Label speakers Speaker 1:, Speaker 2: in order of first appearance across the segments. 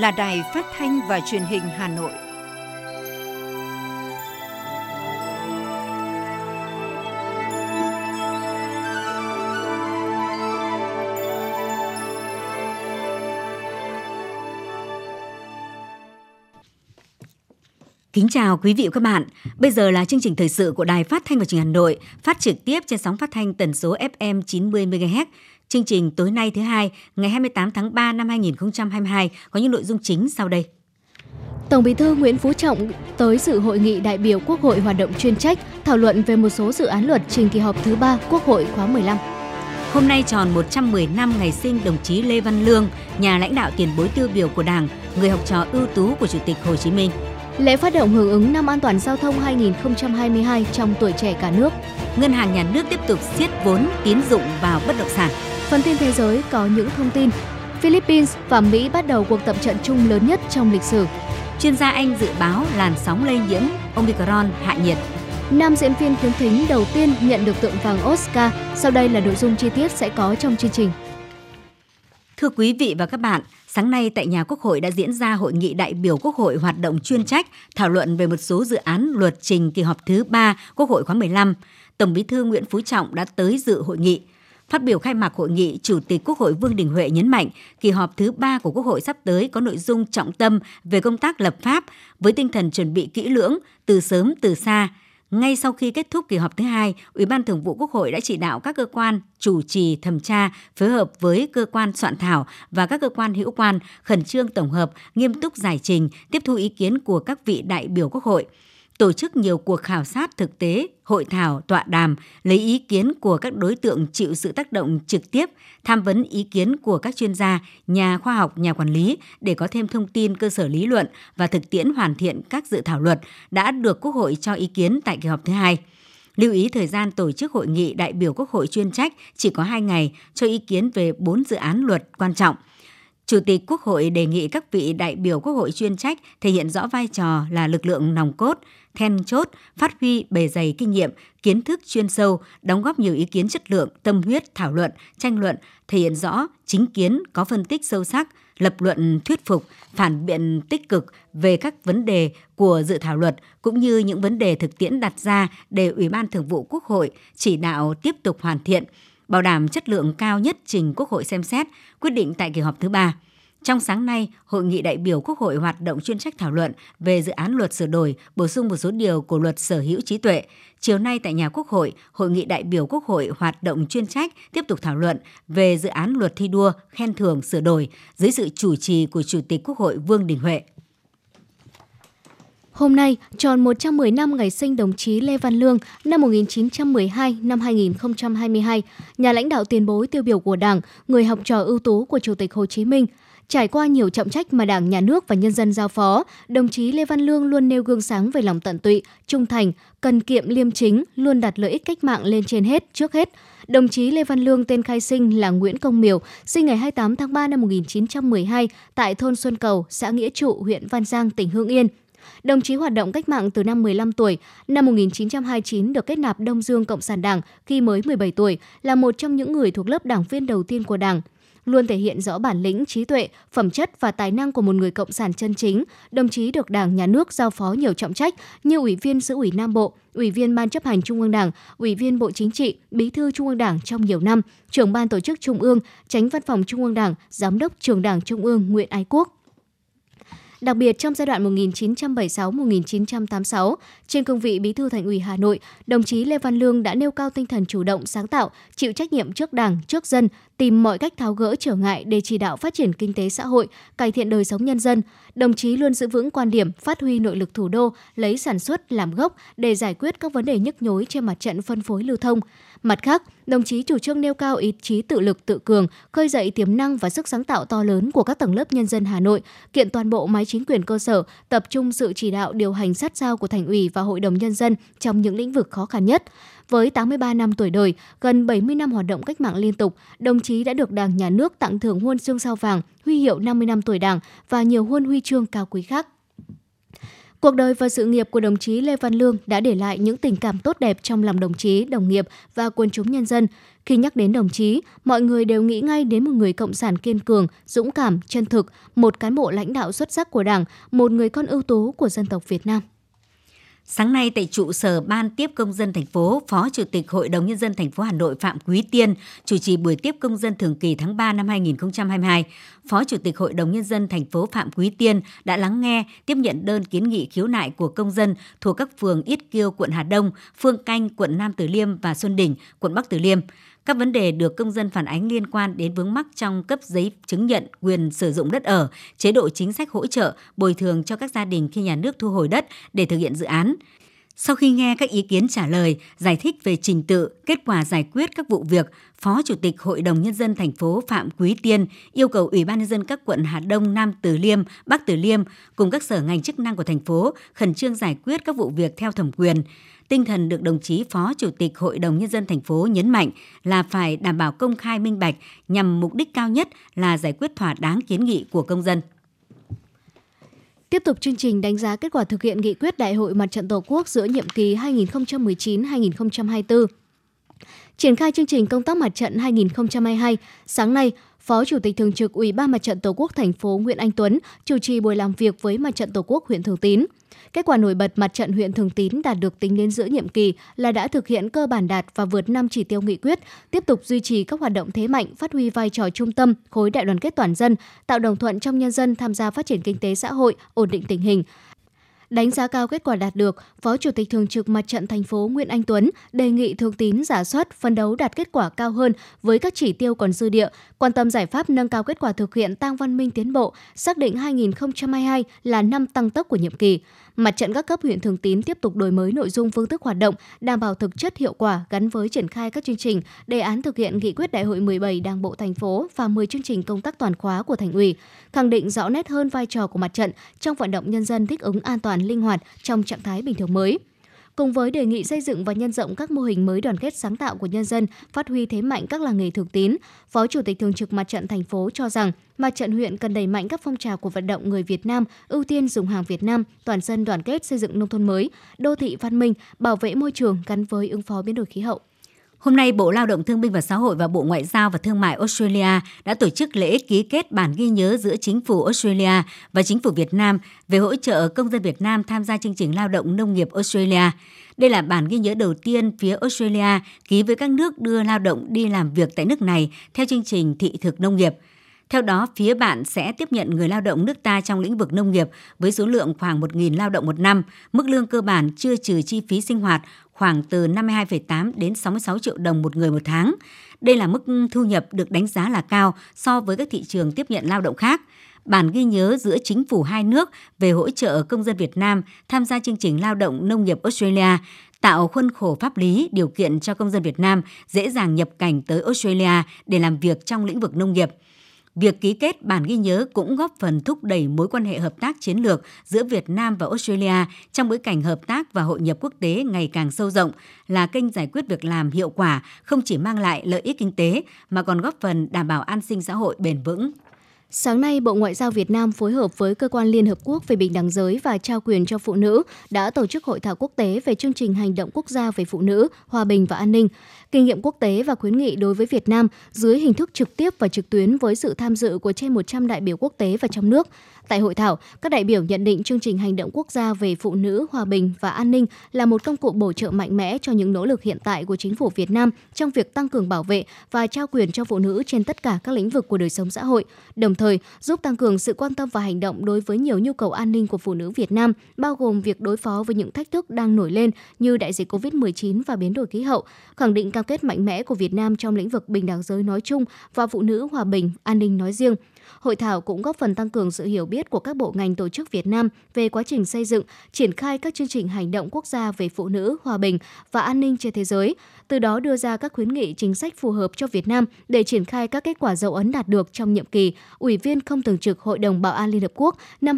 Speaker 1: là Đài Phát thanh và Truyền hình Hà Nội.
Speaker 2: Kính chào quý vị và các bạn. Bây giờ là chương trình thời sự của Đài Phát thanh và Truyền hình Hà Nội, phát trực tiếp trên sóng phát thanh tần số FM 90 MHz. Chương trình tối nay thứ hai, ngày 28 tháng 3 năm 2022 có những nội dung chính sau đây.
Speaker 3: Tổng Bí thư Nguyễn Phú Trọng tới dự hội nghị đại biểu Quốc hội hoạt động chuyên trách, thảo luận về một số dự án luật trình kỳ họp thứ 3 Quốc hội khóa 15.
Speaker 2: Hôm nay tròn 110 năm ngày sinh đồng chí Lê Văn Lương, nhà lãnh đạo tiền bối tiêu biểu của Đảng, người học trò ưu tú của Chủ tịch Hồ Chí Minh.
Speaker 3: Lễ phát động hưởng ứng năm an toàn giao thông 2022 trong tuổi trẻ cả nước.
Speaker 2: Ngân hàng Nhà nước tiếp tục siết vốn tín dụng vào bất động sản.
Speaker 3: Phần tin thế giới có những thông tin. Philippines và Mỹ bắt đầu cuộc tập trận chung lớn nhất trong lịch sử.
Speaker 2: Chuyên gia Anh dự báo làn sóng lây nhiễm Omicron hạ nhiệt.
Speaker 3: Nam diễn viên khiếm thính đầu tiên nhận được tượng vàng Oscar. Sau đây là nội dung chi tiết sẽ có trong chương trình.
Speaker 2: Thưa quý vị và các bạn, sáng nay tại nhà Quốc hội đã diễn ra hội nghị đại biểu Quốc hội hoạt động chuyên trách, thảo luận về một số dự án luật trình kỳ họp thứ 3 Quốc hội khóa 15. Tổng Bí thư Nguyễn Phú Trọng đã tới dự hội nghị. Phát biểu khai mạc hội nghị, Chủ tịch Quốc hội Vương Đình Huệ nhấn mạnh, kỳ họp thứ 3 của Quốc hội sắp tới có nội dung trọng tâm về công tác lập pháp với tinh thần chuẩn bị kỹ lưỡng, từ sớm từ xa. Ngay sau khi kết thúc kỳ họp thứ 2, Ủy ban Thường vụ Quốc hội đã chỉ đạo các cơ quan chủ trì thẩm tra phối hợp với cơ quan soạn thảo và các cơ quan hữu quan khẩn trương tổng hợp, nghiêm túc giải trình, tiếp thu ý kiến của các vị đại biểu Quốc hội. Tổ chức nhiều cuộc khảo sát thực tế, hội thảo, tọa đàm, lấy ý kiến của các đối tượng chịu sự tác động trực tiếp, tham vấn ý kiến của các chuyên gia, nhà khoa học, nhà quản lý để có thêm thông tin cơ sở lý luận và thực tiễn hoàn thiện các dự thảo luật đã được Quốc hội cho ý kiến tại kỳ họp thứ 2. Lưu ý thời gian tổ chức hội nghị đại biểu Quốc hội chuyên trách chỉ có 2 ngày cho ý kiến về 4 dự án luật quan trọng. Chủ tịch Quốc hội đề nghị các vị đại biểu Quốc hội chuyên trách thể hiện rõ vai trò là lực lượng nòng cốt, then chốt, phát huy bề dày kinh nghiệm, kiến thức chuyên sâu, đóng góp nhiều ý kiến chất lượng, tâm huyết, thảo luận, tranh luận, thể hiện rõ chính kiến, có phân tích sâu sắc, lập luận thuyết phục, phản biện tích cực về các vấn đề của dự thảo luật cũng như những vấn đề thực tiễn đặt ra để Ủy ban Thường vụ Quốc hội chỉ đạo tiếp tục hoàn thiện, bảo đảm chất lượng cao nhất trình Quốc hội xem xét, quyết định tại kỳ họp thứ 3. Trong sáng nay, Hội nghị đại biểu Quốc hội hoạt động chuyên trách thảo luận về dự án luật sửa đổi, bổ sung một số điều của luật sở hữu trí tuệ. Chiều nay tại nhà Quốc hội, Hội nghị đại biểu Quốc hội hoạt động chuyên trách tiếp tục thảo luận về dự án luật thi đua, khen thưởng sửa đổi dưới sự chủ trì của Chủ tịch Quốc hội Vương Đình Huệ.
Speaker 3: Hôm nay, tròn 110 năm ngày sinh đồng chí Lê Văn Lương năm 1912 năm 2022, nhà lãnh đạo tiền bối tiêu biểu của Đảng, người học trò ưu tú của Chủ tịch Hồ Chí Minh. Trải qua nhiều trọng trách mà Đảng, Nhà nước và nhân dân giao phó, đồng chí Lê Văn Lương luôn nêu gương sáng về lòng tận tụy, trung thành, cần kiệm liêm chính, luôn đặt lợi ích cách mạng lên trên hết, trước hết. Đồng chí Lê Văn Lương tên khai sinh là Nguyễn Công Miều, sinh ngày 28 tháng 3 năm 1912 tại thôn Xuân Cầu, xã Nghĩa Trụ, huyện Văn Giang, tỉnh Hưng Yên. Đồng chí hoạt động cách mạng từ năm 15 tuổi, năm 1929 được kết nạp Đông Dương Cộng sản Đảng khi mới 17 tuổi, là một trong những người thuộc lớp đảng viên đầu tiên của Đảng. Luôn thể hiện rõ bản lĩnh, trí tuệ, phẩm chất và tài năng của một người cộng sản chân chính, đồng chí được Đảng, Nhà nước giao phó nhiều trọng trách như Ủy viên Xứ ủy Nam Bộ, Ủy viên Ban chấp hành Trung ương Đảng, Ủy viên Bộ Chính trị, Bí thư Trung ương Đảng trong nhiều năm, Trưởng Ban Tổ chức Trung ương, Chánh Văn phòng Trung ương Đảng, Giám đốc Trường Đảng Trung ương Nguyễn Ái Quốc. Đặc biệt trong giai đoạn 1976-1986, trên cương vị Bí thư Thành ủy Hà Nội, đồng chí Lê Văn Lương đã nêu cao tinh thần chủ động, sáng tạo, chịu trách nhiệm trước Đảng, trước dân, tìm mọi cách tháo gỡ trở ngại để chỉ đạo phát triển kinh tế xã hội, cải thiện đời sống nhân dân. Đồng chí luôn giữ vững quan điểm, phát huy nội lực thủ đô, lấy sản xuất làm gốc để giải quyết các vấn đề nhức nhối trên mặt trận phân phối lưu thông. Mặt khác, đồng chí chủ trương nêu cao ý chí tự lực tự cường, khơi dậy tiềm năng và sức sáng tạo to lớn của các tầng lớp nhân dân Hà Nội, kiện toàn bộ máy chính quyền cơ sở, tập trung sự chỉ đạo điều hành sát sao của Thành ủy và Hội đồng Nhân dân trong những lĩnh vực khó khăn nhất. Với 83 năm tuổi đời, gần 70 năm hoạt động cách mạng liên tục, đồng chí đã được Đảng, Nhà nước tặng thưởng huân chương sao vàng, huy hiệu 50 năm tuổi Đảng và nhiều huân huy chương cao quý khác. Cuộc đời và sự nghiệp của đồng chí Lê Văn Lương đã để lại những tình cảm tốt đẹp trong lòng đồng chí, đồng nghiệp và quần chúng nhân dân. Khi nhắc đến đồng chí, mọi người đều nghĩ ngay đến một người cộng sản kiên cường, dũng cảm, chân thực, một cán bộ lãnh đạo xuất sắc của Đảng, một người con ưu tú của dân tộc Việt Nam.
Speaker 2: Sáng nay tại trụ sở Ban tiếp công dân thành phố, Phó Chủ tịch Hội đồng Nhân dân thành phố Hà Nội Phạm Quý Tiên chủ trì buổi tiếp công dân thường kỳ tháng 3 năm 2022. Phó Chủ tịch Hội đồng Nhân dân thành phố Phạm Quý Tiên đã lắng nghe, tiếp nhận đơn kiến nghị khiếu nại của công dân thuộc các phường Yết Kiêu, quận Hà Đông, Phương Canh, quận Nam Từ Liêm và Xuân Đỉnh, quận Bắc Từ Liêm. Các vấn đề được công dân phản ánh liên quan đến vướng mắc trong cấp giấy chứng nhận quyền sử dụng đất ở, chế độ chính sách hỗ trợ, bồi thường cho các gia đình khi nhà nước thu hồi đất để thực hiện dự án. Sau khi nghe các ý kiến trả lời, giải thích về trình tự, kết quả giải quyết các vụ việc, Phó Chủ tịch Hội đồng Nhân dân thành phố Phạm Quý Tiên yêu cầu Ủy ban Nhân dân các quận Hà Đông, Nam Từ Liêm, Bắc Từ Liêm cùng các sở ngành chức năng của thành phố khẩn trương giải quyết các vụ việc theo thẩm quyền. Tinh thần được đồng chí Phó Chủ tịch Hội đồng Nhân dân thành phố nhấn mạnh là phải đảm bảo công khai minh bạch nhằm mục đích cao nhất là giải quyết thỏa đáng kiến nghị của công dân.
Speaker 3: Tiếp tục chương trình đánh giá kết quả thực hiện nghị quyết Đại hội Mặt trận Tổ quốc giữa nhiệm kỳ 2019-2024. Triển khai chương trình công tác mặt trận 2022, sáng nay, Phó Chủ tịch Thường trực Ủy ban Mặt trận Tổ quốc thành phố Nguyễn Anh Tuấn chủ trì buổi làm việc với Mặt trận Tổ quốc huyện Thường Tín. Kết quả nổi bật Mặt trận huyện Thường Tín đạt được tính đến giữa nhiệm kỳ là đã thực hiện cơ bản đạt và vượt 5 chỉ tiêu nghị quyết, tiếp tục duy trì các hoạt động thế mạnh, phát huy vai trò trung tâm, khối đại đoàn kết toàn dân, tạo đồng thuận trong nhân dân tham gia phát triển kinh tế xã hội, ổn định tình hình. Đánh giá cao kết quả đạt được, Phó Chủ tịch Thường trực Mặt trận thành phố Nguyễn Anh Tuấn đề nghị Thường Tín rà soát, phấn đấu đạt kết quả cao hơn với các chỉ tiêu còn dư địa, quan tâm giải pháp nâng cao kết quả thực hiện tăng văn minh tiến bộ, xác định 2022 là năm tăng tốc của nhiệm kỳ. Mặt trận các cấp huyện Thường Tín tiếp tục đổi mới nội dung phương thức hoạt động, đảm bảo thực chất hiệu quả gắn với triển khai các chương trình, đề án thực hiện nghị quyết Đại hội 17 Đảng bộ thành phố và 10 chương trình công tác toàn khóa của Thành ủy, khẳng định rõ nét hơn vai trò của mặt trận trong vận động nhân dân thích ứng an toàn, linh hoạt trong trạng thái bình thường mới. Cùng với đề nghị xây dựng và nhân rộng các mô hình mới đoàn kết sáng tạo của nhân dân, phát huy thế mạnh các làng nghề Thường Tín, Phó Chủ tịch Thường trực Mặt trận thành phố cho rằng Mặt trận huyện cần đẩy mạnh các phong trào của vận động người Việt Nam, ưu tiên dùng hàng Việt Nam, toàn dân đoàn kết xây dựng nông thôn mới, đô thị văn minh, bảo vệ môi trường gắn với ứng phó biến đổi khí hậu.
Speaker 2: Hôm nay, Bộ Lao động Thương binh và Xã hội và Bộ Ngoại giao và Thương mại Australia đã tổ chức lễ ký kết bản ghi nhớ giữa Chính phủ Australia và Chính phủ Việt Nam về hỗ trợ công dân Việt Nam tham gia chương trình lao động nông nghiệp Australia. Đây là bản ghi nhớ đầu tiên phía Australia ký với các nước đưa lao động đi làm việc tại nước này theo chương trình thị thực nông nghiệp. Theo đó, phía bạn sẽ tiếp nhận người lao động nước ta trong lĩnh vực nông nghiệp với số lượng khoảng 1.000 lao động một năm, mức lương cơ bản chưa trừ chi phí sinh hoạt khoảng từ 52,8 đến 66 triệu đồng một người một tháng. Đây là mức thu nhập được đánh giá là cao so với các thị trường tiếp nhận lao động khác. Bản ghi nhớ giữa chính phủ hai nước về hỗ trợ công dân Việt Nam tham gia chương trình lao động nông nghiệp Australia tạo khuôn khổ pháp lý, điều kiện cho công dân Việt Nam dễ dàng nhập cảnh tới Australia để làm việc trong lĩnh vực nông nghiệp. Việc ký kết bản ghi nhớ cũng góp phần thúc đẩy mối quan hệ hợp tác chiến lược giữa Việt Nam và Australia trong bối cảnh hợp tác và hội nhập quốc tế ngày càng sâu rộng, là kênh giải quyết việc làm hiệu quả, không chỉ mang lại lợi ích kinh tế mà còn góp phần đảm bảo an sinh xã hội bền vững.
Speaker 3: Sáng nay, Bộ Ngoại giao Việt Nam phối hợp với Cơ quan Liên Hợp Quốc về bình đẳng giới và trao quyền cho phụ nữ đã tổ chức hội thảo quốc tế về chương trình hành động quốc gia về phụ nữ, hòa bình và an ninh, kinh nghiệm quốc tế và khuyến nghị đối với Việt Nam dưới hình thức trực tiếp và trực tuyến với sự tham dự của trên 100 đại biểu quốc tế và trong nước. Tại hội thảo, các đại biểu nhận định chương trình hành động quốc gia về phụ nữ, hòa bình và an ninh là một công cụ bổ trợ mạnh mẽ cho những nỗ lực hiện tại của chính phủ Việt Nam trong việc tăng cường bảo vệ và trao quyền cho phụ nữ trên tất cả các lĩnh vực của đời sống xã hội, đồng thời giúp tăng cường sự quan tâm và hành động đối với nhiều nhu cầu an ninh của phụ nữ Việt Nam, bao gồm việc đối phó với những thách thức đang nổi lên như đại dịch COVID-19 và biến đổi khí hậu, khẳng định cam kết mạnh mẽ của Việt Nam trong lĩnh vực bình đẳng giới nói chung và phụ nữ, hòa bình, an ninh nói riêng. Hội thảo cũng góp phần tăng cường sự hiểu biết của các bộ ngành tổ chức Việt Nam về quá trình xây dựng, triển khai các chương trình hành động quốc gia về phụ nữ, hòa bình và an ninh trên thế giới, từ đó đưa ra các khuyến nghị chính sách phù hợp cho Việt Nam để triển khai các kết quả dấu ấn đạt được trong nhiệm kỳ Ủy viên không thường trực Hội đồng Bảo an Liên Hợp Quốc năm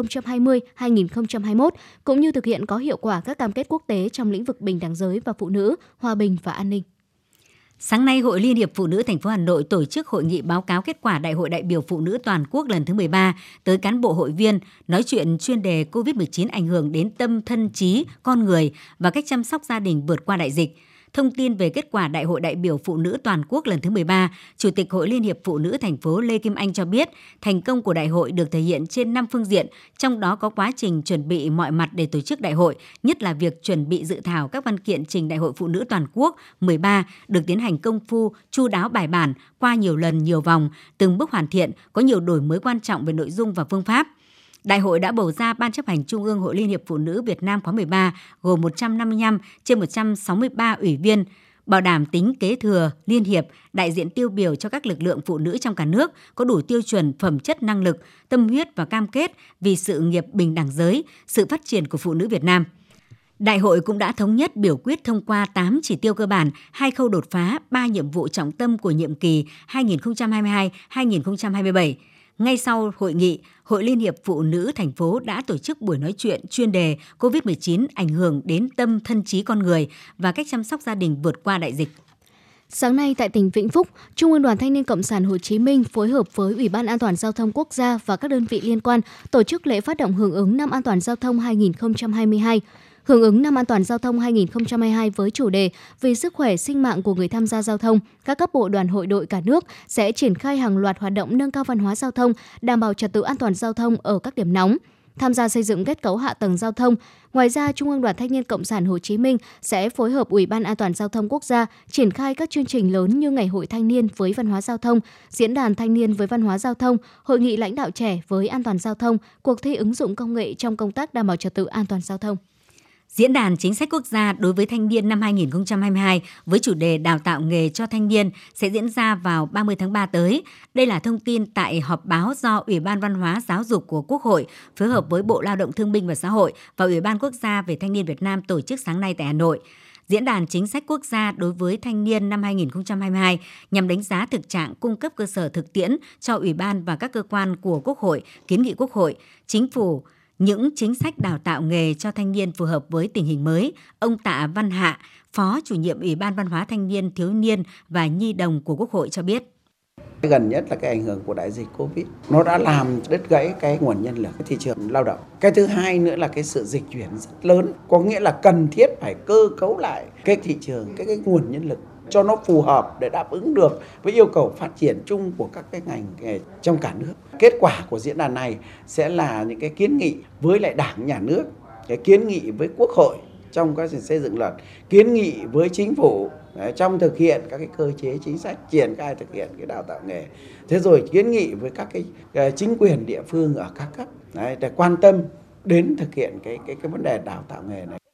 Speaker 3: 2020-2021, cũng như thực hiện có hiệu quả các cam kết quốc tế trong lĩnh vực bình đẳng giới và phụ nữ, hòa bình và an ninh.
Speaker 2: Sáng nay, Hội Liên hiệp Phụ nữ thành phố Hà Nội tổ chức hội nghị báo cáo kết quả Đại hội đại biểu Phụ nữ toàn quốc lần thứ 13 tới cán bộ hội viên, nói chuyện chuyên đề COVID-19 ảnh hưởng đến tâm thân trí con người và cách chăm sóc gia đình vượt qua đại dịch. Thông tin về kết quả Đại hội đại biểu Phụ nữ toàn quốc lần thứ 13, Chủ tịch Hội Liên hiệp Phụ nữ thành phố Lê Kim Anh cho biết, thành công của đại hội được thể hiện trên 5 phương diện, trong đó có quá trình chuẩn bị mọi mặt để tổ chức đại hội, nhất là việc chuẩn bị dự thảo các văn kiện trình Đại hội Phụ nữ toàn quốc 13 được tiến hành công phu, chu đáo bài bản, qua nhiều lần, nhiều vòng, từng bước hoàn thiện, có nhiều đổi mới quan trọng về nội dung và phương pháp. Đại hội đã bầu ra Ban chấp hành Trung ương Hội Liên hiệp Phụ nữ Việt Nam khóa 13 gồm 155 trên 163 ủy viên, bảo đảm tính kế thừa, liên hiệp, đại diện tiêu biểu cho các lực lượng phụ nữ trong cả nước, có đủ tiêu chuẩn phẩm chất năng lực, tâm huyết và cam kết vì sự nghiệp bình đẳng giới, sự phát triển của phụ nữ Việt Nam. Đại hội cũng đã thống nhất biểu quyết thông qua 8 chỉ tiêu cơ bản, 2 khâu đột phá, 3 nhiệm vụ trọng tâm của nhiệm kỳ 2022-2027. Ngay sau hội nghị, Hội Liên hiệp Phụ nữ thành phố đã tổ chức buổi nói chuyện chuyên đề COVID-19 ảnh hưởng đến tâm thân trí con người và cách chăm sóc gia đình vượt qua đại dịch.
Speaker 3: Sáng nay tại tỉnh Vĩnh Phúc, Trung ương Đoàn Thanh niên Cộng sản Hồ Chí Minh phối hợp với Ủy ban An toàn Giao thông Quốc gia và các đơn vị liên quan tổ chức lễ phát động hưởng ứng Năm An toàn Giao thông 2022. Hưởng ứng Năm An toàn Giao thông 2022 với chủ đề Vì sức khỏe sinh mạng của người tham gia giao thông, các cấp bộ đoàn hội đội cả nước sẽ triển khai hàng loạt hoạt động nâng cao văn hóa giao thông, đảm bảo trật tự an toàn giao thông ở các điểm nóng, tham gia xây dựng kết cấu hạ tầng giao thông. Ngoài ra, Trung ương Đoàn Thanh niên Cộng sản Hồ Chí Minh sẽ phối hợp Ủy ban An toàn Giao thông Quốc gia triển khai các chương trình lớn như Ngày hội Thanh niên với văn hóa giao thông, Diễn đàn Thanh niên với văn hóa giao thông, Hội nghị lãnh đạo trẻ với an toàn giao thông, cuộc thi ứng dụng công nghệ trong công tác đảm bảo trật tự an toàn giao thông.
Speaker 2: Diễn đàn Chính sách Quốc gia đối với thanh niên năm 2022 với chủ đề Đào tạo nghề cho thanh niên sẽ diễn ra vào 30 tháng 3 tới. Đây là thông tin tại họp báo do Ủy ban Văn hóa Giáo dục của Quốc hội phối hợp với Bộ Lao động Thương binh và Xã hội và Ủy ban Quốc gia về Thanh niên Việt Nam tổ chức sáng nay tại Hà Nội. Diễn đàn Chính sách Quốc gia đối với thanh niên năm 2022 nhằm đánh giá thực trạng cung cấp cơ sở thực tiễn cho Ủy ban và các cơ quan của Quốc hội, kiến nghị Quốc hội, Chính phủ, những chính sách đào tạo nghề cho thanh niên phù hợp với tình hình mới, ông Tạ Văn Hạ, Phó Chủ nhiệm Ủy ban Văn hóa Thanh niên, Thiếu niên và Nhi đồng của Quốc hội cho biết.
Speaker 4: Gần nhất là cái ảnh hưởng của đại dịch Covid. Nó đã làm đứt gãy cái nguồn nhân lực, cái thị trường lao động. Cái thứ hai nữa là cái sự dịch chuyển rất lớn. Có nghĩa là cần thiết phải cơ cấu lại cái thị trường, cái nguồn nhân lực cho nó phù hợp để đáp ứng được với yêu cầu phát triển chung của các cái ngành nghề trong cả nước. Kết quả của diễn đàn này sẽ là những cái kiến nghị với lại Đảng, Nhà nước, cái kiến nghị với Quốc hội trong quá trình xây dựng luật, kiến nghị với Chính phủ trong thực hiện các cái cơ chế chính sách triển khai thực hiện cái đào tạo nghề. Thế rồi kiến nghị với các cái chính quyền địa phương ở các cấp để quan tâm đến thực hiện cái vấn đề đào tạo nghề này.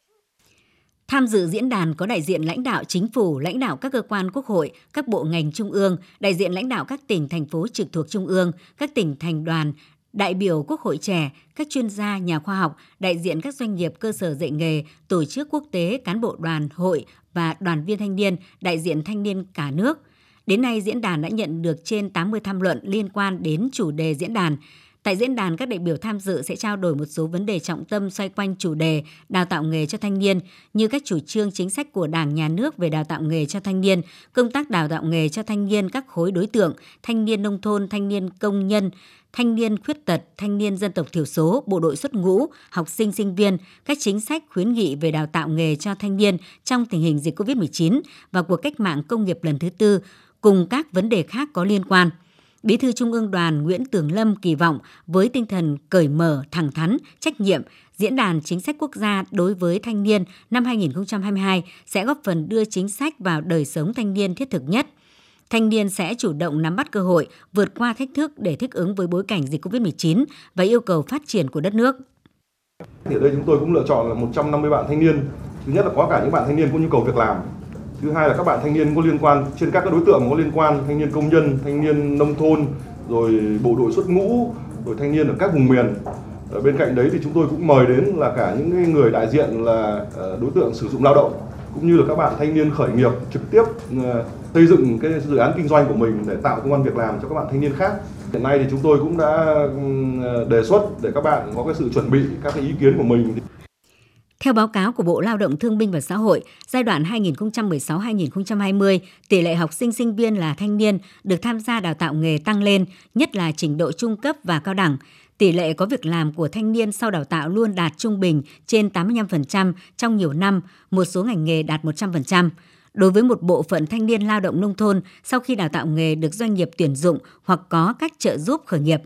Speaker 2: Tham dự diễn đàn có đại diện lãnh đạo Chính phủ, lãnh đạo các cơ quan Quốc hội, các bộ ngành trung ương, đại diện lãnh đạo các tỉnh, thành phố trực thuộc trung ương, các tỉnh thành đoàn, đại biểu Quốc hội trẻ, các chuyên gia, nhà khoa học, đại diện các doanh nghiệp cơ sở dạy nghề, tổ chức quốc tế, cán bộ đoàn, hội và đoàn viên thanh niên, đại diện thanh niên cả nước. Đến nay, diễn đàn đã nhận được trên 80 tham luận liên quan đến chủ đề diễn đàn. Tại diễn đàn, các đại biểu tham dự sẽ trao đổi một số vấn đề trọng tâm xoay quanh chủ đề đào tạo nghề cho thanh niên, như các chủ trương chính sách của Đảng, Nhà nước về đào tạo nghề cho thanh niên, công tác đào tạo nghề cho thanh niên các khối đối tượng, thanh niên nông thôn, thanh niên công nhân, thanh niên khuyết tật, thanh niên dân tộc thiểu số, bộ đội xuất ngũ, học sinh, sinh viên, các chính sách khuyến nghị về đào tạo nghề cho thanh niên trong tình hình dịch COVID-19 và cuộc cách mạng công nghiệp lần thứ tư, cùng các vấn đề khác có liên quan. Bí thư Trung ương Đoàn Nguyễn Tường Lâm kỳ vọng với tinh thần cởi mở, thẳng thắn, trách nhiệm, Diễn đàn Chính sách Quốc gia đối với thanh niên năm 2022 sẽ góp phần đưa chính sách vào đời sống thanh niên thiết thực nhất. Thanh niên sẽ chủ động nắm bắt cơ hội, vượt qua thách thức để thích ứng với bối cảnh dịch COVID-19 và yêu cầu phát triển của đất nước.
Speaker 5: Thì ở đây chúng tôi cũng lựa chọn là 150 bạn thanh niên. Thứ nhất là có cả những bạn thanh niên có nhu cầu việc làm. Thứ hai là các bạn thanh niên có liên quan trên các đối tượng có liên quan, thanh niên công nhân, thanh niên nông thôn, rồi bộ đội xuất ngũ, rồi thanh niên ở các vùng miền. Ở bên cạnh đấy thì chúng tôi cũng mời đến là cả những người đại diện là đối tượng sử dụng lao động, cũng như là các bạn thanh niên khởi nghiệp trực tiếp xây dựng cái dự án kinh doanh của mình để tạo công ăn việc làm cho các bạn thanh niên khác. Hiện nay thì chúng tôi cũng đã đề xuất để các bạn có cái sự chuẩn bị các cái ý kiến của mình.
Speaker 2: Theo báo cáo của Bộ Lao động Thương binh và Xã hội, giai đoạn 2016-2020, tỷ lệ học sinh sinh viên là thanh niên được tham gia đào tạo nghề tăng lên, nhất là trình độ trung cấp và cao đẳng. Tỷ lệ có việc làm của thanh niên sau đào tạo luôn đạt trung bình trên 85% trong nhiều năm, một số ngành nghề đạt 100%. Đối với một bộ phận thanh niên lao động nông thôn, sau khi đào tạo nghề được doanh nghiệp tuyển dụng hoặc có cách trợ giúp khởi nghiệp.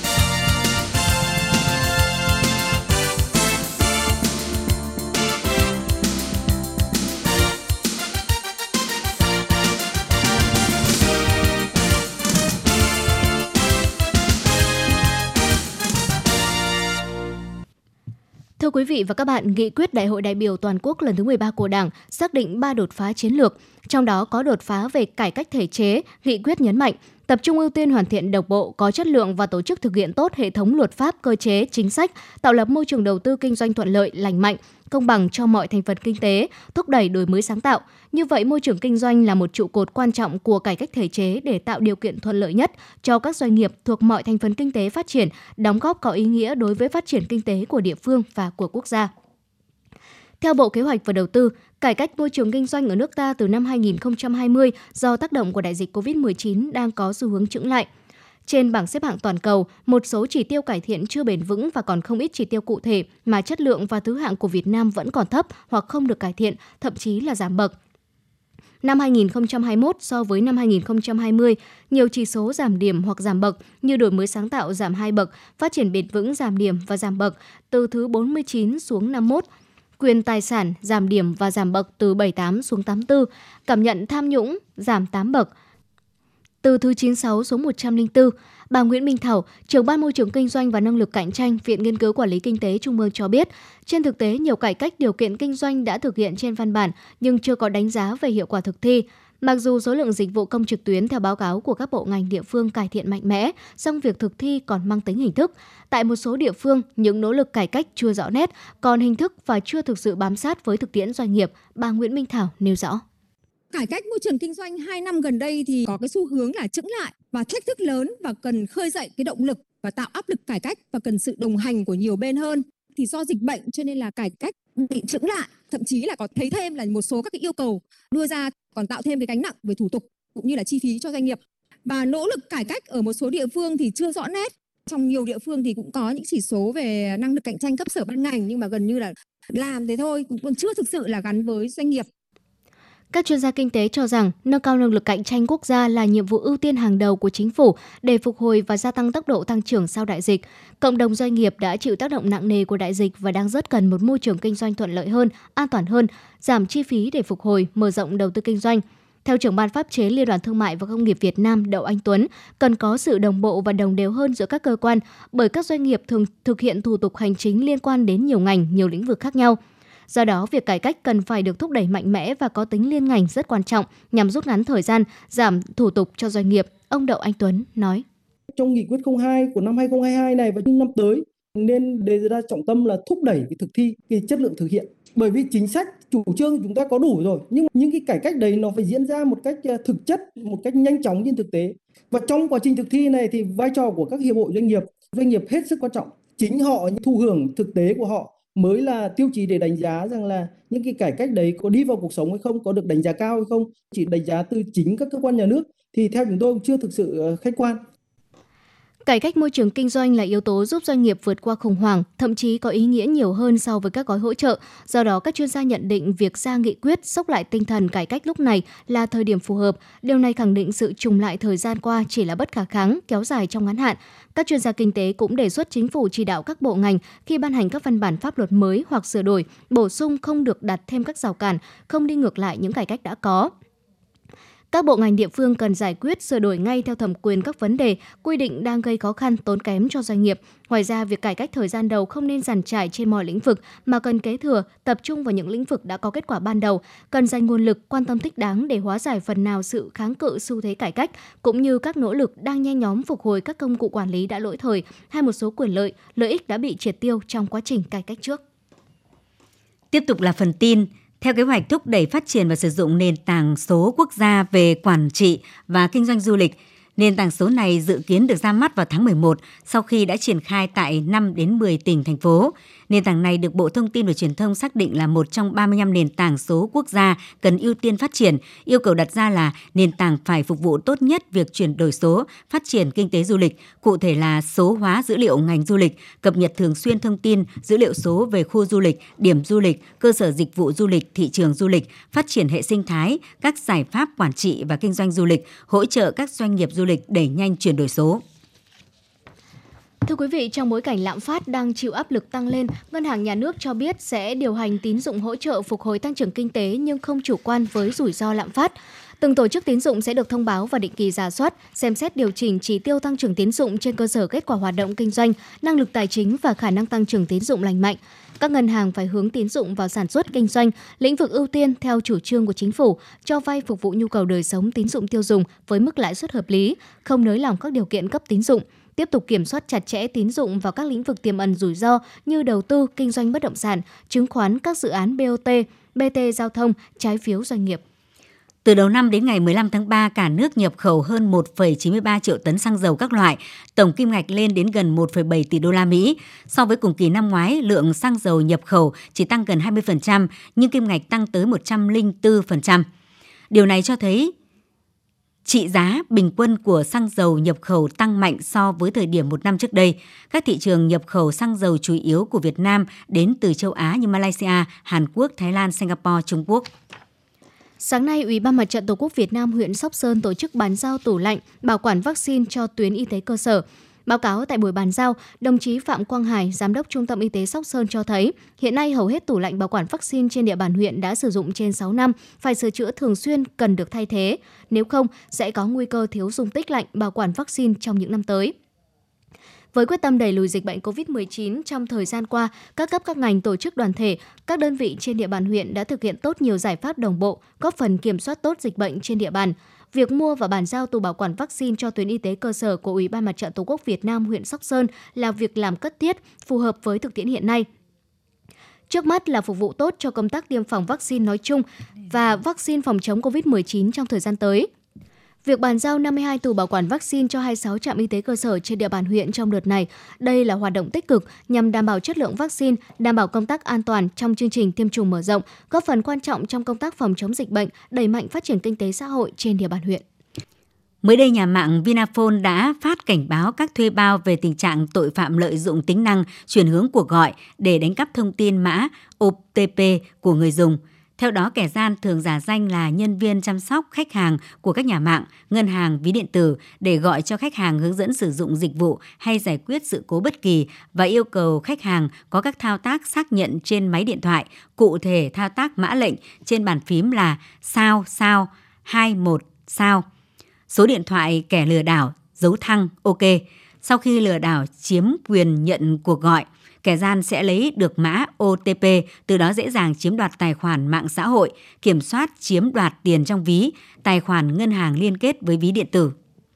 Speaker 3: Thưa quý vị và các bạn, nghị quyết Đại hội đại biểu toàn quốc lần thứ 13 của Đảng xác định 3 đột phá chiến lược, trong đó có đột phá về cải cách thể chế. Nghị quyết nhấn mạnh tập trung ưu tiên hoàn thiện đồng bộ, có chất lượng và tổ chức thực hiện tốt hệ thống luật pháp, cơ chế, chính sách, tạo lập môi trường đầu tư kinh doanh thuận lợi, lành mạnh, công bằng cho mọi thành phần kinh tế, thúc đẩy đổi mới sáng tạo. Như vậy, môi trường kinh doanh là một trụ cột quan trọng của cải cách thể chế để tạo điều kiện thuận lợi nhất cho các doanh nghiệp thuộc mọi thành phần kinh tế phát triển, đóng góp có ý nghĩa đối với phát triển kinh tế của địa phương và của quốc gia. Theo Bộ Kế hoạch và Đầu tư, cải cách môi trường kinh doanh ở nước ta từ năm 2020 do tác động của đại dịch COVID-19 đang có xu hướng chững lại. Trên bảng xếp hạng toàn cầu, một số chỉ tiêu cải thiện chưa bền vững và còn không ít chỉ tiêu cụ thể mà chất lượng và thứ hạng của Việt Nam vẫn còn thấp hoặc không được cải thiện, thậm chí là giảm bậc. Năm 2021 so với năm 2020, nhiều chỉ số giảm điểm hoặc giảm bậc như đổi mới sáng tạo giảm 2 bậc, phát triển bền vững giảm điểm và giảm bậc từ thứ 49 xuống 51. Quyền tài sản giảm điểm và giảm bậc từ 78 xuống 84, cảm nhận tham nhũng giảm 8 bậc, từ thứ 96 xuống 104. Bà Nguyễn Minh Thảo, trưởng ban môi trường kinh doanh và năng lực cạnh tranh, Viện Nghiên cứu Quản lý Kinh tế Trung ương cho biết, trên thực tế nhiều cải cách điều kiện kinh doanh đã thực hiện trên văn bản nhưng chưa có đánh giá về hiệu quả thực thi. Mặc dù số lượng dịch vụ công trực tuyến theo báo cáo của các bộ ngành địa phương cải thiện mạnh mẽ, song việc thực thi còn mang tính hình thức. Tại một số địa phương, những nỗ lực cải cách chưa rõ nét, còn hình thức và chưa thực sự bám sát với thực tiễn doanh nghiệp, bà Nguyễn Minh Thảo nêu rõ.
Speaker 6: Cải cách môi trường kinh doanh 2 năm gần đây thì có cái xu hướng là chững lại và thách thức lớn và cần khơi dậy cái động lực và tạo áp lực cải cách và cần sự đồng hành của nhiều bên hơn. Thì do dịch bệnh cho nên là cải cách bị chững lại, thậm chí là có thấy thêm là một số các cái yêu cầu đưa ra còn tạo thêm cái gánh nặng về thủ tục cũng như là chi phí cho doanh nghiệp. Và nỗ lực cải cách ở một số địa phương thì chưa rõ nét. Trong nhiều địa phương thì cũng có những chỉ số về năng lực cạnh tranh cấp sở ban ngành nhưng mà gần như là làm thế thôi, cũng còn chưa thực sự là gắn với doanh nghiệp.
Speaker 3: Các chuyên gia kinh tế cho rằng nâng cao năng lực cạnh tranh quốc gia là nhiệm vụ ưu tiên hàng đầu của chính phủ để phục hồi và gia tăng tốc độ tăng trưởng sau đại dịch. Cộng đồng doanh nghiệp đã chịu tác động nặng nề của đại dịch và đang rất cần một môi trường kinh doanh thuận lợi hơn, an toàn hơn, giảm chi phí để phục hồi, mở rộng đầu tư kinh doanh. Theo trưởng ban pháp chế Liên đoàn Thương mại và Công nghiệp Việt Nam Đậu Anh Tuấn, cần có sự đồng bộ và đồng đều hơn giữa các cơ quan bởi các doanh nghiệp thường thực hiện thủ tục hành chính liên quan đến nhiều ngành, nhiều lĩnh vực khác nhau. Do đó, việc cải cách cần phải được thúc đẩy mạnh mẽ và có tính liên ngành rất quan trọng nhằm rút ngắn thời gian, giảm thủ tục cho doanh nghiệp. Ông Đậu Anh Tuấn nói.
Speaker 7: Trong nghị quyết 02 của năm 2022 này và những năm tới nên đề ra trọng tâm là thúc đẩy cái thực thi, cái chất lượng thực hiện. Bởi vì chính sách, chủ trương chúng ta có đủ rồi, nhưng những cái cải cách đấy nó phải diễn ra một cách thực chất, một cách nhanh chóng trên thực tế. Và trong quá trình thực thi này thì vai trò của các hiệp hội doanh nghiệp hết sức quan trọng. Chính họ thụ hưởng thực tế của họ mới là tiêu chí để đánh giá rằng là những cái cải cách đấy có đi vào cuộc sống hay không, có được đánh giá cao hay không. Chỉ đánh giá từ chính các cơ quan nhà nước thì theo chúng tôi cũng chưa thực sự khách quan.
Speaker 3: Cải cách môi trường kinh doanh là yếu tố giúp doanh nghiệp vượt qua khủng hoảng, thậm chí có ý nghĩa nhiều hơn so với các gói hỗ trợ. Do đó, các chuyên gia nhận định việc ra nghị quyết xốc lại tinh thần cải cách lúc này là thời điểm phù hợp. Điều này khẳng định sự trùng lại thời gian qua chỉ là bất khả kháng, kéo dài trong ngắn hạn. Các chuyên gia kinh tế cũng đề xuất chính phủ chỉ đạo các bộ ngành khi ban hành các văn bản pháp luật mới hoặc sửa đổi, bổ sung không được đặt thêm các rào cản, không đi ngược lại những cải cách đã có. Các bộ ngành địa phương cần giải quyết sửa đổi ngay theo thẩm quyền các vấn đề, quy định đang gây khó khăn tốn kém cho doanh nghiệp. Ngoài ra, việc cải cách thời gian đầu không nên dàn trải trên mọi lĩnh vực mà cần kế thừa, tập trung vào những lĩnh vực đã có kết quả ban đầu, cần dành nguồn lực, quan tâm thích đáng để hóa giải phần nào sự kháng cự xu thế cải cách, cũng như các nỗ lực đang nhen nhóm phục hồi các công cụ quản lý đã lỗi thời hay một số quyền lợi ích đã bị triệt tiêu trong quá trình cải cách trước.
Speaker 2: Tiếp tục là phần tin. Theo kế hoạch thúc đẩy phát triển và sử dụng nền tảng số quốc gia về quản trị và kinh doanh du lịch, nền tảng số này dự kiến được ra mắt vào tháng 11 sau khi đã triển khai tại 5 đến 10 tỉnh, thành phố. Nền tảng này được Bộ Thông tin và Truyền thông xác định là một trong 35 nền tảng số quốc gia cần ưu tiên phát triển. Yêu cầu đặt ra là nền tảng phải phục vụ tốt nhất việc chuyển đổi số, phát triển kinh tế du lịch, cụ thể là số hóa dữ liệu ngành du lịch, cập nhật thường xuyên thông tin, dữ liệu số về khu du lịch, điểm du lịch, cơ sở dịch vụ du lịch, thị trường du lịch, phát triển hệ sinh thái, các giải pháp quản trị và kinh doanh du lịch, hỗ trợ các doanh nghiệp du lịch đẩy nhanh chuyển đổi số.
Speaker 3: Thưa quý vị, trong bối cảnh lạm phát đang chịu áp lực tăng lên, Ngân hàng Nhà nước cho biết sẽ điều hành tín dụng hỗ trợ phục hồi tăng trưởng kinh tế nhưng không chủ quan với rủi ro lạm phát. Từng tổ chức tín dụng sẽ được thông báo và định kỳ rà soát, xem xét điều chỉnh chỉ tiêu tăng trưởng tín dụng trên cơ sở kết quả hoạt động kinh doanh, năng lực tài chính và khả năng tăng trưởng tín dụng lành mạnh. Các ngân hàng phải hướng tín dụng vào sản xuất kinh doanh, lĩnh vực ưu tiên theo chủ trương của chính phủ, cho vay phục vụ nhu cầu đời sống tín dụng tiêu dùng với mức lãi suất hợp lý, không nới lỏng các điều kiện cấp tín dụng. Tiếp tục kiểm soát chặt chẽ tín dụng vào các lĩnh vực tiềm ẩn rủi ro như đầu tư, kinh doanh bất động sản, chứng khoán, các dự án BOT, BT giao thông, trái phiếu doanh nghiệp.
Speaker 2: Từ đầu năm đến ngày 15 tháng 3, cả nước nhập khẩu hơn 1,93 triệu tấn xăng dầu các loại, tổng kim ngạch lên đến gần 1,7 tỷ đô la Mỹ. So với cùng kỳ năm ngoái, lượng xăng dầu nhập khẩu chỉ tăng gần 20%, nhưng kim ngạch tăng tới 104%. Điều này cho thấy trị giá bình quân của xăng dầu nhập khẩu tăng mạnh so với thời điểm một năm trước đây. Các thị trường nhập khẩu xăng dầu chủ yếu của Việt Nam đến từ châu Á như Malaysia, Hàn Quốc, Thái Lan, Singapore, Trung Quốc.
Speaker 3: Sáng nay, Ủy ban Mặt trận Tổ quốc Việt Nam huyện Sóc Sơn tổ chức bàn giao tủ lạnh, bảo quản vaccine cho tuyến y tế cơ sở. Báo cáo tại buổi bàn giao, đồng chí Phạm Quang Hải, Giám đốc Trung tâm Y tế Sóc Sơn cho thấy, hiện nay hầu hết tủ lạnh bảo quản vaccine trên địa bàn huyện đã sử dụng trên 6 năm, phải sửa chữa thường xuyên, cần được thay thế. Nếu không, sẽ có nguy cơ thiếu dung tích lạnh bảo quản vaccine trong những năm tới. Với quyết tâm đẩy lùi dịch bệnh COVID-19 trong thời gian qua, các cấp các ngành, tổ chức đoàn thể, các đơn vị trên địa bàn huyện đã thực hiện tốt nhiều giải pháp đồng bộ, góp phần kiểm soát tốt dịch bệnh trên địa bàn. Việc mua và bàn giao tủ bảo quản vaccine cho tuyến y tế cơ sở của Ủy ban Mặt trận Tổ quốc Việt Nam huyện Sóc Sơn là việc làm cấp thiết, phù hợp với thực tiễn hiện nay. Trước mắt là phục vụ tốt cho công tác tiêm phòng vaccine nói chung và vaccine phòng chống COVID-19 trong thời gian tới. Việc bàn giao 52 tủ bảo quản vaccine cho 26 trạm y tế cơ sở trên địa bàn huyện trong đợt này, đây là hoạt động tích cực nhằm đảm bảo chất lượng vaccine, đảm bảo công tác an toàn trong chương trình tiêm chủng mở rộng, góp phần quan trọng trong công tác phòng chống dịch bệnh, đẩy mạnh phát triển kinh tế xã hội trên địa bàn huyện.
Speaker 2: Mới đây, nhà mạng Vinaphone đã phát cảnh báo các thuê bao về tình trạng tội phạm lợi dụng tính năng chuyển hướng cuộc gọi để đánh cắp thông tin mã OTP của người dùng. Theo đó, kẻ gian thường giả danh là nhân viên chăm sóc khách hàng của các nhà mạng, ngân hàng, ví điện tử để gọi cho khách hàng hướng dẫn sử dụng dịch vụ hay giải quyết sự cố bất kỳ và yêu cầu khách hàng có các thao tác xác nhận trên máy điện thoại. Cụ thể, thao tác mã lệnh trên bàn phím là **21# số điện thoại kẻ lừa đảo, dấu thăng, OK. Sau khi lừa đảo chiếm quyền nhận cuộc gọi, kẻ gian sẽ lấy được mã OTP, từ đó dễ dàng chiếm đoạt tài khoản mạng xã hội, kiểm soát chiếm đoạt tiền trong ví, tài khoản ngân hàng liên kết với ví điện tử.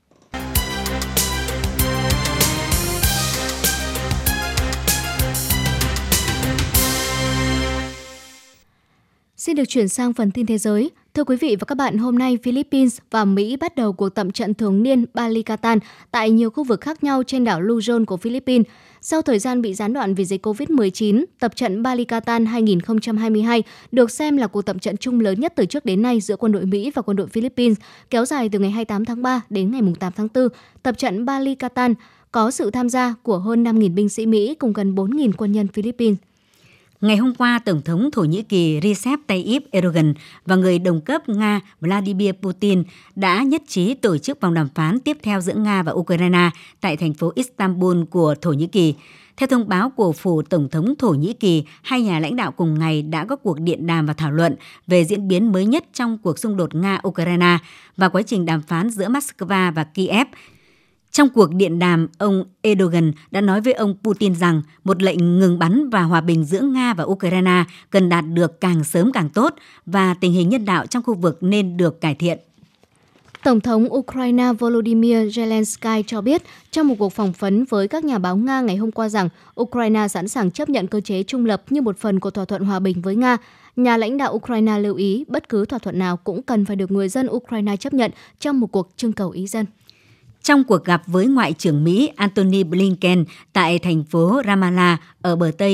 Speaker 3: Xin được chuyển sang phần tin thế giới. Thưa quý vị và các bạn, hôm nay Philippines và Mỹ bắt đầu cuộc tập trận thường niên Balikatan tại nhiều khu vực khác nhau trên đảo Luzon của Philippines. Sau thời gian bị gián đoạn vì dịch COVID-19, tập trận Balikatan 2022 được xem là cuộc tập trận chung lớn nhất từ trước đến nay giữa quân đội Mỹ và quân đội Philippines, kéo dài từ ngày 28 tháng 3 đến ngày 8 tháng 4. Tập trận Balikatan có sự tham gia của hơn 5.000 binh sĩ Mỹ cùng gần 4.000 quân nhân Philippines.
Speaker 2: Ngày hôm qua, Tổng thống Thổ Nhĩ Kỳ Recep Tayyip Erdogan và người đồng cấp Nga Vladimir Putin đã nhất trí tổ chức vòng đàm phán tiếp theo giữa Nga và Ukraine tại thành phố Istanbul của Thổ Nhĩ Kỳ. Theo thông báo của phủ Tổng thống Thổ Nhĩ Kỳ, hai nhà lãnh đạo cùng ngày đã có cuộc điện đàm và thảo luận về diễn biến mới nhất trong cuộc xung đột Nga-Ukraine và quá trình đàm phán giữa Moscow và Kiev. Trong cuộc điện đàm, ông Erdogan đã nói với ông Putin rằng một lệnh ngừng bắn và hòa bình giữa Nga và Ukraine cần đạt được càng sớm càng tốt và tình hình nhân đạo trong khu vực nên được cải thiện.
Speaker 3: Tổng thống Ukraine Volodymyr Zelensky cho biết trong một cuộc phỏng vấn với các nhà báo Nga ngày hôm qua rằng Ukraine sẵn sàng chấp nhận cơ chế trung lập như một phần của thỏa thuận hòa bình với Nga. Nhà lãnh đạo Ukraine lưu ý bất cứ thỏa thuận nào cũng cần phải được người dân Ukraine chấp nhận trong một cuộc trưng cầu ý dân.
Speaker 2: Trong cuộc gặp với Ngoại trưởng Mỹ Antony Blinken tại thành phố Ramallah ở bờ Tây,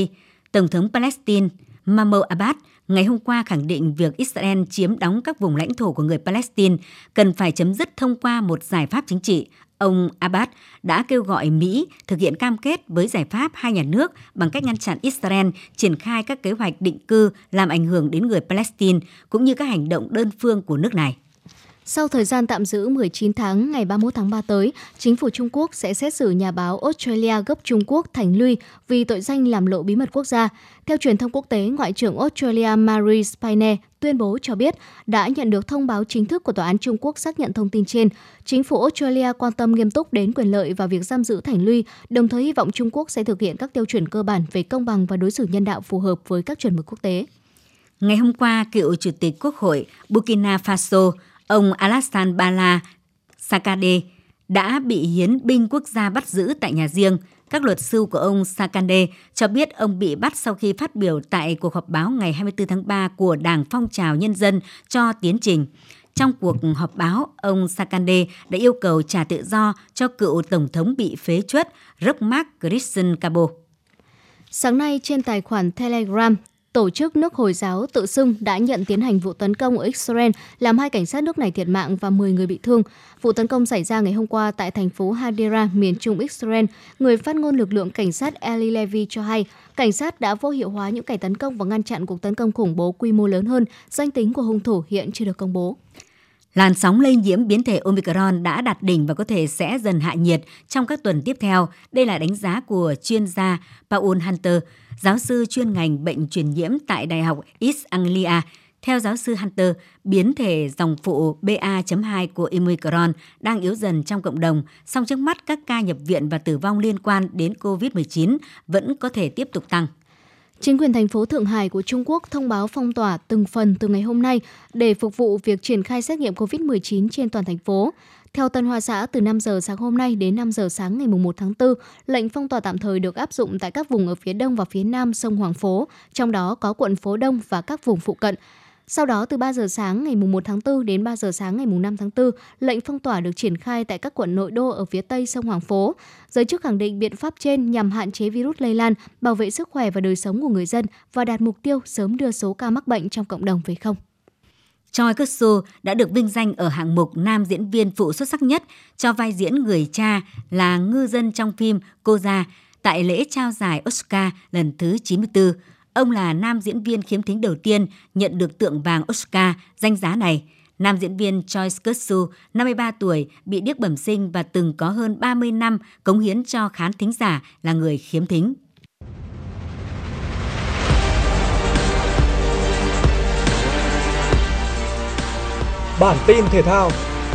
Speaker 2: Tổng thống Palestine Mahmoud Abbas ngày hôm qua khẳng định việc Israel chiếm đóng các vùng lãnh thổ của người Palestine cần phải chấm dứt thông qua một giải pháp chính trị. Ông Abbas đã kêu gọi Mỹ thực hiện cam kết với giải pháp hai nhà nước bằng cách ngăn chặn Israel triển khai các kế hoạch định cư làm ảnh hưởng đến người Palestine cũng như các hành động đơn phương của nước này.
Speaker 3: Sau thời gian tạm giữ 19 tháng, ngày 31 tháng 3 tới, chính phủ Trung Quốc sẽ xét xử nhà báo Australia gốc Trung Quốc Thành Lui vì tội danh làm lộ bí mật quốc gia. Theo truyền thông quốc tế, Ngoại trưởng Australia Marise Payne tuyên bố cho biết đã nhận được thông báo chính thức của Tòa án Trung Quốc xác nhận thông tin trên. Chính phủ Australia quan tâm nghiêm túc đến quyền lợi và việc giam giữ Thành Lui, đồng thời hy vọng Trung Quốc sẽ thực hiện các tiêu chuẩn cơ bản về công bằng và đối xử nhân đạo phù hợp với các chuẩn mực quốc tế.
Speaker 2: Ngày hôm qua, cựu Chủ tịch Quốc hội Burkina Faso, ông Alassane Bala Sakande đã bị hiến binh quốc gia bắt giữ tại nhà riêng. Các luật sư của ông Sakande cho biết ông bị bắt sau khi phát biểu tại cuộc họp báo ngày 24 tháng 3 của Đảng Phong trào Nhân dân cho tiến trình. Trong cuộc họp báo, ông Sakande đã yêu cầu trả tự do cho cựu Tổng thống bị phế truất Roch-Marc Christian Cabo.
Speaker 3: Sáng nay, trên tài khoản Telegram, tổ chức nước Hồi giáo tự xưng đã nhận tiến hành vụ tấn công ở Israel, làm 2 cảnh sát nước này thiệt mạng và 10 người bị thương. Vụ tấn công xảy ra ngày hôm qua tại thành phố Hadera, miền trung Israel. Người phát ngôn lực lượng cảnh sát Eli Levy cho hay, cảnh sát đã vô hiệu hóa những kẻ tấn công và ngăn chặn cuộc tấn công khủng bố quy mô lớn hơn. Danh tính của hung thủ hiện chưa được công bố.
Speaker 2: Làn sóng lây nhiễm biến thể Omicron đã đạt đỉnh và có thể sẽ dần hạ nhiệt trong các tuần tiếp theo. Đây là đánh giá của chuyên gia Paul Hunter, giáo sư chuyên ngành bệnh truyền nhiễm tại Đại học East Anglia. Theo giáo sư Hunter, biến thể dòng phụ BA.2 của Omicron đang yếu dần trong cộng đồng, song trước mắt các ca nhập viện và tử vong liên quan đến COVID-19 vẫn có thể tiếp tục tăng.
Speaker 3: Chính quyền thành phố Thượng Hải của Trung Quốc thông báo phong tỏa từng phần từ ngày hôm nay để phục vụ việc triển khai xét nghiệm COVID-19 trên toàn thành phố. Theo Tân Hoa Xã, từ 5 giờ sáng hôm nay đến 5 giờ sáng ngày 1 tháng 4, lệnh phong tỏa tạm thời được áp dụng tại các vùng ở phía đông và phía nam sông Hoàng Phố, trong đó có quận Phố Đông và các vùng phụ cận. Sau đó, từ 3 giờ sáng ngày 1 tháng 4 đến 3 giờ sáng ngày 5 tháng 4, lệnh phong tỏa được triển khai tại các quận nội đô ở phía tây sông Hoàng Phố. Giới chức khẳng định biện pháp trên nhằm hạn chế virus lây lan, bảo vệ sức khỏe và đời sống của người dân và đạt mục tiêu sớm đưa số ca mắc bệnh trong cộng đồng về không.
Speaker 2: Choi Kuk-soo đã được vinh danh ở hạng mục nam diễn viên phụ xuất sắc nhất cho vai diễn người cha là ngư dân trong phim Cô Gia tại lễ trao giải Oscar lần thứ 94. Ông là nam diễn viên khiếm thính đầu tiên nhận được tượng vàng Oscar danh giá này. Nam diễn viên Choi Kuk-soo, 53 tuổi, bị điếc bẩm sinh và từng có hơn 30 năm cống hiến cho khán thính giả là người khiếm thính.
Speaker 8: Bản tin thể thao.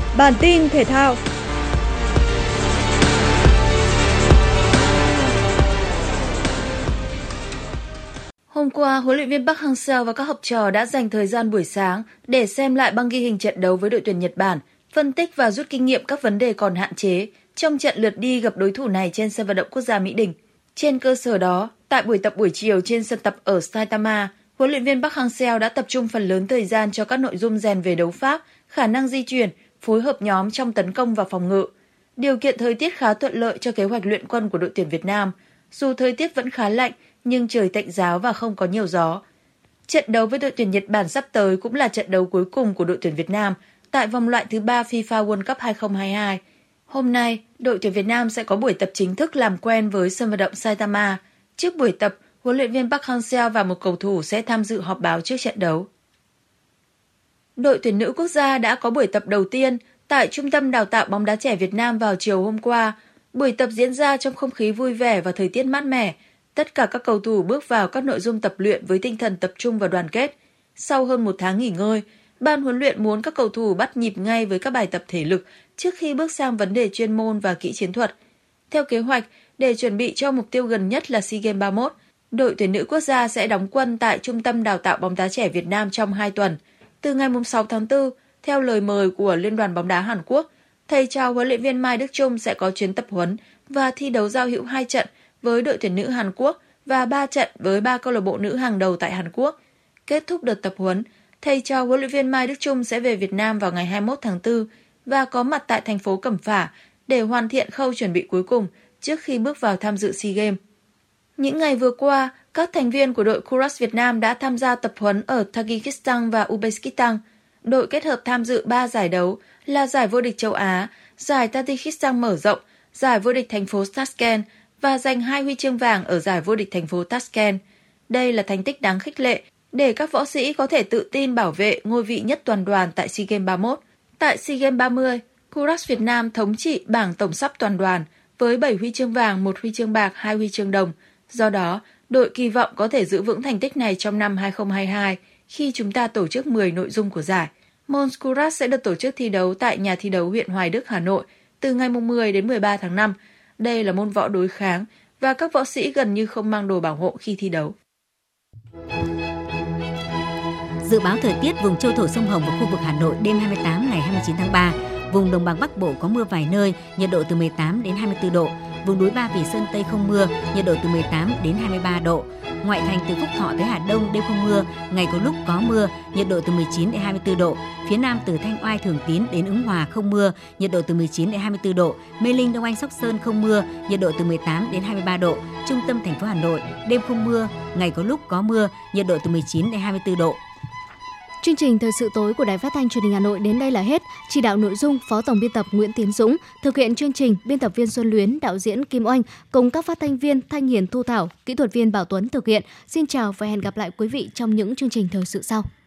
Speaker 9: Hôm qua, huấn luyện viên Park Hang-seo và các học trò đã dành thời gian buổi sáng để xem lại băng ghi hình trận đấu với đội tuyển Nhật Bản, phân tích và rút kinh nghiệm các vấn đề còn hạn chế trong trận lượt đi gặp đối thủ này trên sân vận động quốc gia Mỹ Đình. Trên cơ sở đó, tại buổi tập buổi chiều trên sân tập ở Saitama, huấn luyện viên Park Hang-seo đã tập trung phần lớn thời gian cho các nội dung rèn về đấu pháp, khả năng di chuyển, phối hợp nhóm trong tấn công và phòng ngự. Điều kiện thời tiết khá thuận lợi cho kế hoạch luyện quân của đội tuyển Việt Nam. Dù thời tiết vẫn khá lạnh, nhưng trời tạnh ráo và không có nhiều gió. Trận đấu với đội tuyển Nhật Bản sắp tới cũng là trận đấu cuối cùng của đội tuyển Việt Nam tại vòng loại thứ 3 FIFA World Cup 2022. Hôm nay, đội tuyển Việt Nam sẽ có buổi tập chính thức làm quen với sân vận động Saitama. Trước buổi tập, huấn luyện viên Park Hang-seo và một cầu thủ sẽ tham dự họp báo trước trận đấu. Đội tuyển nữ quốc gia đã có buổi tập đầu tiên tại Trung tâm Đào tạo bóng đá trẻ Việt Nam vào chiều hôm qua. Buổi tập diễn ra trong không khí vui vẻ và thời tiết mát mẻ. Tất cả các cầu thủ bước vào các nội dung tập luyện với tinh thần tập trung và đoàn kết. Sau hơn 1 tháng nghỉ ngơi, ban huấn luyện muốn các cầu thủ bắt nhịp ngay với các bài tập thể lực trước khi bước sang vấn đề chuyên môn và kỹ chiến thuật. Theo kế hoạch, để chuẩn bị cho mục tiêu gần nhất là SEA Games 31, đội tuyển nữ quốc gia sẽ đóng quân tại Trung tâm Đào tạo bóng đá trẻ Việt Nam trong 2 tuần. Từ ngày 6 tháng 4, theo lời mời của Liên đoàn bóng đá Hàn Quốc, thầy trò huấn luyện viên Mai Đức Chung sẽ có chuyến tập huấn và thi đấu giao hữu 2 trận với đội tuyển nữ Hàn Quốc và 3 trận với 3 câu lạc bộ nữ hàng đầu tại Hàn Quốc. Kết thúc đợt tập huấn, thầy trò huấn luyện viên Mai Đức Chung sẽ về Việt Nam vào ngày 21 tháng 4 và có mặt tại thành phố Cẩm Phả để hoàn thiện khâu chuẩn bị cuối cùng trước khi bước vào tham dự SEA Games. Những ngày vừa qua, Các thành viên của đội Courage Việt Nam đã tham gia tập huấn ở Tajikistan và Uzbekistan. Đội kết hợp tham dự 3 giải đấu là giải vô địch châu Á, giải Tajikistan mở rộng, giải vô địch thành phố Tashkent và giành 2 huy chương vàng ở giải vô địch thành phố Tashkent. Đây là thành tích đáng khích lệ để các võ sĩ có thể tự tin bảo vệ ngôi vị nhất toàn đoàn tại SEA Games 31. Tại SEA Games 30, Courage Việt Nam thống trị bảng tổng sắp toàn đoàn với 7 huy chương vàng, 1 huy chương bạc, 2 huy chương đồng. Do đó, đội kỳ vọng có thể giữ vững thành tích này trong năm 2022 khi chúng ta tổ chức 10 nội dung của giải. Môn Courage sẽ được tổ chức thi đấu tại nhà thi đấu huyện Hoài Đức, Hà Nội từ ngày 10 đến 13 tháng 5. Đây là môn võ đối kháng và các võ sĩ gần như không mang đồ bảo hộ khi thi đấu.
Speaker 2: Dự báo thời tiết vùng châu thổ sông Hồng và khu vực Hà Nội đêm 28 ngày 29 tháng 3. Vùng đồng bằng Bắc Bộ có mưa vài nơi, nhiệt độ từ 18 đến 24 độ. Vùng núi Ba Vì Sơn Tây không mưa, nhiệt độ từ 18 đến 23 độ. Ngoại thành từ Phúc Thọ tới Hà Đông đêm không mưa, ngày có lúc có mưa, nhiệt độ từ 19 đến 24 độ. Phía Nam từ Thanh Oai Thường Tín đến Ứng Hòa không mưa, nhiệt độ từ 19 đến 24 độ. Mê Linh Đông Anh Sóc Sơn không mưa, nhiệt độ từ 18 đến 23 độ. Trung tâm thành phố Hà Nội đêm không mưa, ngày có lúc có mưa, nhiệt độ từ 19 đến 24 độ.
Speaker 3: Chương trình Thời sự tối của Đài Phát thanh Truyền hình Hà Nội đến đây là hết. Chỉ đạo nội dung Phó Tổng biên tập Nguyễn Tiến Dũng, thực hiện chương trình biên tập viên Xuân Luyến, đạo diễn Kim Oanh cùng các phát thanh viên Thanh Hiền, Thu Thảo, kỹ thuật viên Bảo Tuấn thực hiện. Xin chào và hẹn gặp lại quý vị trong những chương trình thời sự sau.